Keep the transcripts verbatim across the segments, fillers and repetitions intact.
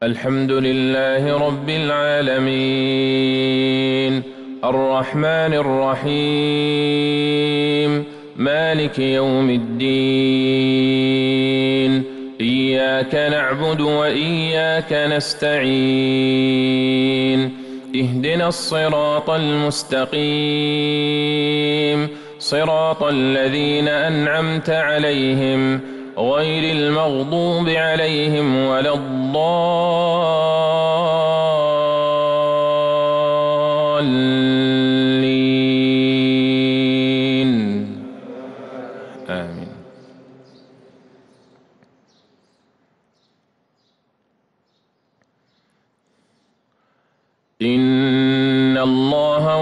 الحمد لله رب العالمين الرحمن الرحيم مالك يوم الدين إياك نعبد وإياك نستعين اهدنا الصراط المستقيم صراط الذين أنعمت عليهم غير المغضوب عليهم ولا الضالين آمين. إن الله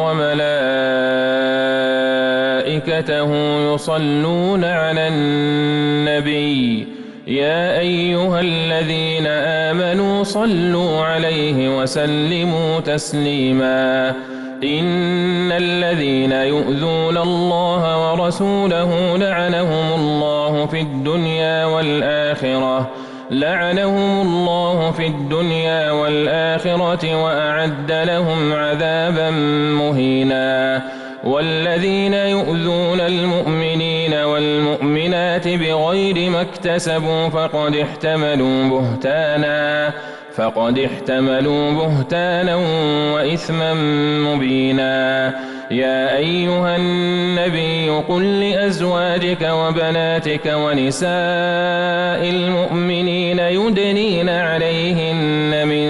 وملائكته يصلون على النبي يا أيها الذين آمنوا صلوا عليه وسلموا تسليما إن الذين يؤذون الله ورسوله لعنهم الله في الدنيا والآخرة لعنهم الله في الدنيا والآخرة وأعد لهم عذابا مهينا والذين يؤذون المؤمنين والمؤمنات بغير ما اكتسبوا فقد احتملوا بهتانا فقد احتملوا بهتانا وإثما مبينا يا أيها النبي قل لأزواجك وبناتك ونساء المؤمنين يدنين عليهن من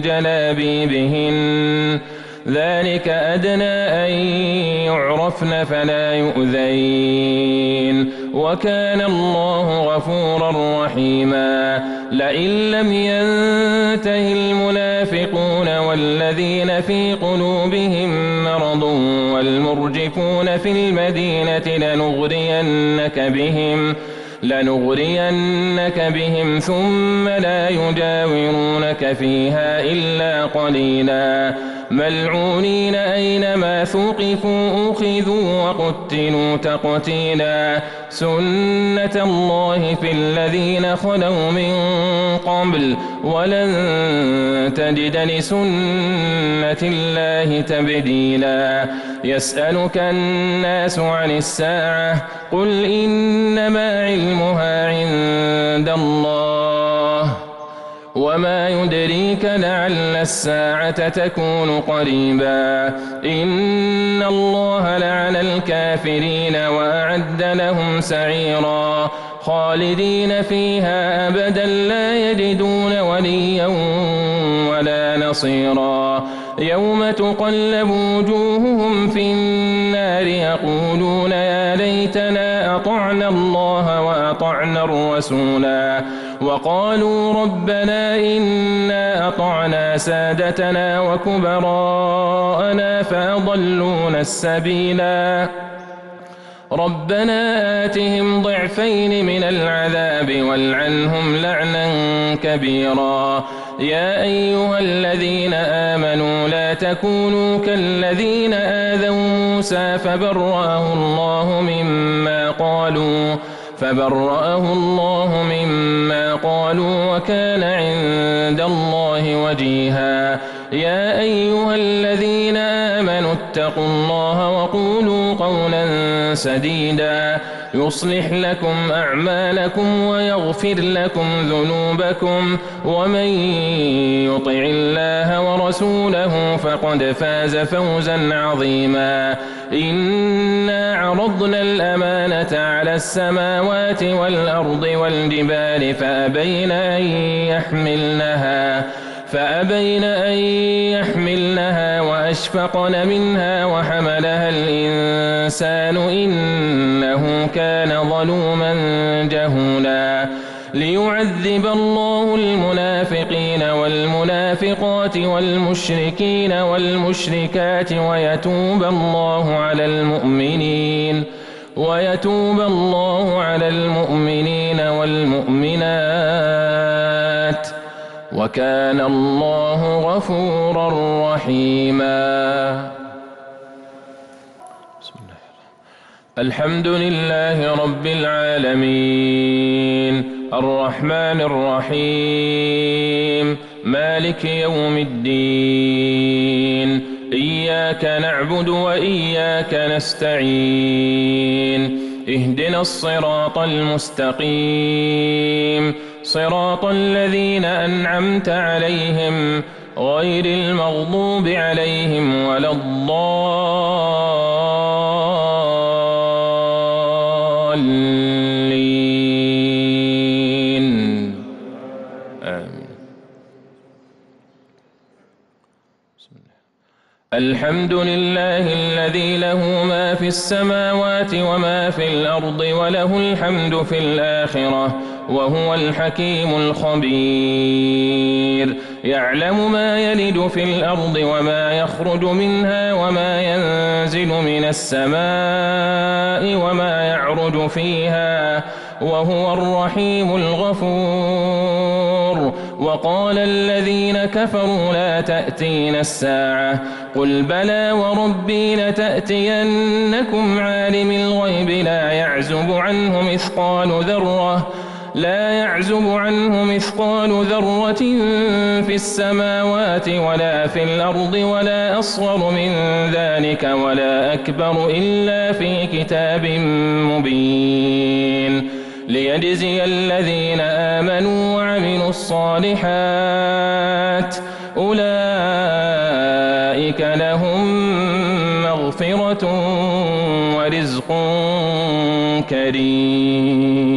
جلابيبهن ذلك أدنى أن يعرفن فلا يؤذين وكان الله غفورا رحيما لئن لم ينته المنافقون والذين في قلوبهم مرض والمرجفون في المدينة لنغرينك بهم لنغرينك بهم ثم لا يجاورونك فيها إلا قليلا ملعونين أينما ثقفوا أخذوا وقتلوا تقتيلا سنة الله في الذين خلوا من قبل ولن تجد لسنة الله تبديلا يسألك الناس عن الساعة قل إنما علمها عند الله وما يدريك لعل الساعة تكون قريبا إن الله لعن الكافرين وأعد لهم سعيرا خالدين فيها أبدا لا يجدون وليا ولا نصيرا يوم تقلب وجوههم في النار يقولون يا ليتنا أطعنا الله وأطعنا الرسولا وقالوا ربنا إنا أطعنا سادتنا وكبراءنا فأضلونا السبيلا ربنا آتهم ضعفين من العذاب والعنهم لعنا كبيرا يا أيها الذين آمنوا لا تكونوا كالذين آذوا موسى فبرأه الله مما قالوا فبرأه الله مما قالوا وكان عند الله وجيها يا أيها الذين آمنوا اتقوا الله وقولوا قولا سديدا يصلح لكم أعمالكم ويغفر لكم ذنوبكم ومن يطع الله ورسوله فقد فاز فوزا عظيما إنا عرضنا الأمانة على السماوات والأرض والجبال فأبين أن يحملنها فأبين أن يحملنها وأشفقن منها وحملها الإنسان إنه كان ظلوما جهولا ليعذب الله المنافقين والمنافقات والمشركين والمشركات ويتوب الله على المؤمنين ويتوب الله على المؤمنين والمؤمنات وكان الله غفورا رحيما. بسم الله الرحمن الرحيم. الحمد لله رب العالمين الرحمن الرحيم مالك يوم الدين إياك نعبد وإياك نستعين اهدنا الصراط المستقيم صراط الذين أنعمت عليهم غير المغضوب عليهم ولا الضالين آمين. الحمد لله الذي له ما في السماوات وما في الأرض وله الحمد في الآخرة وهو الحكيم الخبير يعلم ما يلج في الأرض وما يخرج منها وما ينزل من السماء وما يعرج فيها وهو الرحيم الغفور. وقال الذين كفروا لا تأتينا الساعة قل بلى وربي لتأتينكم عالم الغيب لا يعزب عنه مثقال ذرة لا يعزب عنه مثقال ذرة في السماوات ولا في الأرض ولا أصغر من ذلك ولا أكبر إلا في كتاب مبين ليجزي الذين آمنوا وعملوا الصالحات أولئك لهم مغفرة ورزق كريم.